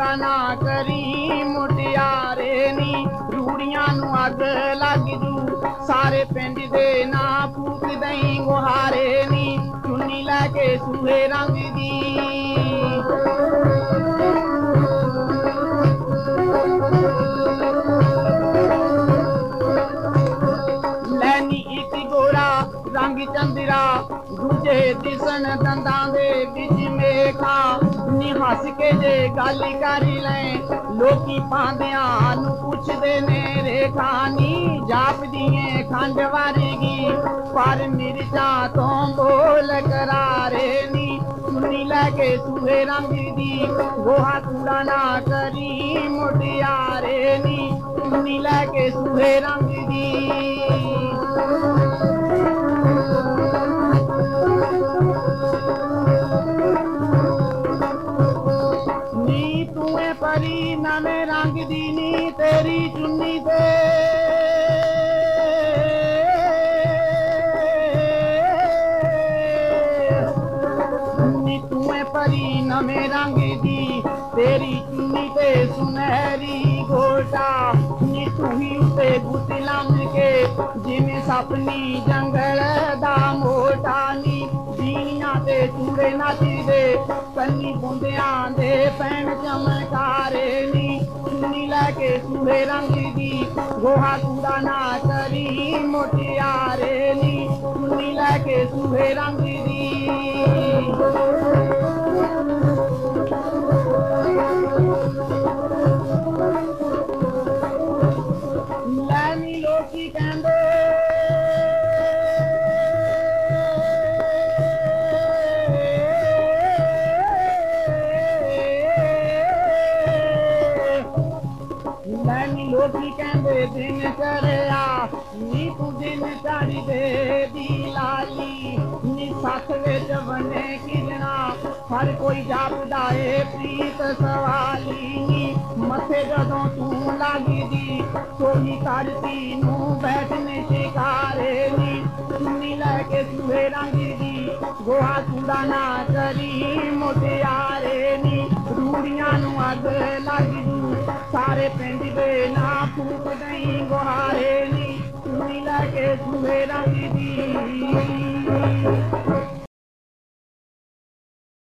ਕੂੜਾ ਨਾ ਕਰੀ ਮੁਟਿਆਰੇ ਨੀ, ਰੂੜੀਆਂ ਨੂੰ ਅੱਗ ਲੱਗ ਜੂ ਸਾਰੇ ਪਿੰਡ ਦੇ ਨਾ ਫੂਕ ਦਈ ਗੁਹਾਰੇ ਨੀ, ਚੁੰਨੀ ਲੈ ਕੇ ਸੂਹੇ ਰੰਗ ਦੀ ਲੈਨੀ ਇੱਕ ਗੋਰਾ ਰੰਗ ਚੰਦਰਾ, ਦੂਜੇ ਦਿਸਣ ਦੰਦਾਂ ਦੇ ਵਿੱਚ ਮੇਖਾ ਨੀ, ਹੱਸ ਕੇ ਜੇ ਗੱਲ ਕਰ ਲੈ ਲੋਕੀ ਪਾਂਦਿਆਂ ਨੂੰ ਪੁੱਛਦੇ ਨੇ ਰੇਖਾ ਨੀ, ਜਾਪਦੀ ਖੰਡ ਵਰਗੀ ਪਰ ਮਿਰਚਾਂ ਤੋਂ ਬੋਲ ਕਰਾਰੇ ਨੀ, ਚੁੰਨੀ ਲੈ ਕੇ ਸੂਹੇ ਰੰਗ ਦੀ ਗੋਹਾ ਕੂੜਾ ਨਾ ਕਰੀ ਮੁਟਿਆਰੇ ਨੀ, ਚੁੰਨੀ ਲੈ ਕੇ ਸੂਹੇ ਰੰਗ ਦੀ ਨੀ, ਤੂੰ ਏ ਪਰੀ ਨਵੇਂ ਰੰਗ ਦੀ ਨੀ ਤੇਰੀ ਚੁੰਨੀ ਤੇ ਨੀ, ਤੂੰ ਏ ਪਰੀ ਨਵੇਂ ਰੰਗ ਦੀ ਤੇਰੀ ਚੁੰਨੀ ਤੇ ਸੁਨਹਿਰੀ ਗੋਟਾ ਨੀ, ਤੂੰ ਹੀ ਉੱਤੇ ਗੁੱਤ ਲੰਮ ਕੇ ਜਿਵੇਂ ਸਪਨੀ ਜੰਗਲ ਦਾ ਮੋਟਾ ਨੀ, ਬੀੜੀਆਂ ਤੇ ਚੂੜੇ ਨੱਚਦੇ ਕੰਨੀ ਬੁੰਦਿਆਂ ਦੇ ਪੈਣ ਚਮਕਾਰੇ ਨੀ, ਚੁੰਨੀ ਲੈ ਕੇ ਸੂਹੇ ਰੰਗ ਦੀ ਗੋਹਾ ਕੂੜਾ ਨਾ ਕਰੀ ਮੁਟਿਆਰੇ ਨੀ, ਚੁੰਨੀ ਲੈ ਕੇ ਸੂਹੇ ਰੰਗ ਦੀ ਲੈਨੀ ਲੋਕੀ ਕਹਿੰਦੇ ਲੈਨੀ ਲੋਕੀ ਕਹਿੰਦੇ ਦਿਨ ਚੜਿਆ ਨੀ, ਤੂੰ ਦਿਨ ਚੜ੍ਹਦੇ ਦੀ ਲਾਲੀ ਨੀ, ਸੱਥ ਵਿੱਚ ਬਣੇ ਕਿਰਨਾ ਹਰ ਕੋਈ ਜਾਪਦਾ ਏ ਪ੍ਰੀਤ ਸਵਾਲੀ ਨੀ, ਮੱਥੇ ਜਦੋਂ ਤੂੰ ਲੱਗਦੀ ਸੋਹੀ ਧਰਤੀ ਨੂੰ ਬੈਠਨੇ ਸ਼ਿਕਾਰੇ ਨੀ, ਚੁੰਨੀ ਲੈ ਕੇ ਸੂਹੇ ਰੰਗ ਦੀ ਗੋਹਾ ਕੂੜਾ ਨਾ ਕਰੀ ਮੁਟਿਆਰੇ ਨੀ, ਰੂੜੀਆਂ ਨੂੰ ਅੱਗ ਲੱਗ ਜੂ ਸਾਰੇ ਪਿੰਡ ਦੇ ਨਾ ਫੂਕ ਦਈ ਗੁਹਾਰੇ ਨੀ, ਚੁੰਨੀ ਲੈ ਕੇ ਸੂਹੇ ਰੰਗ ਦੀ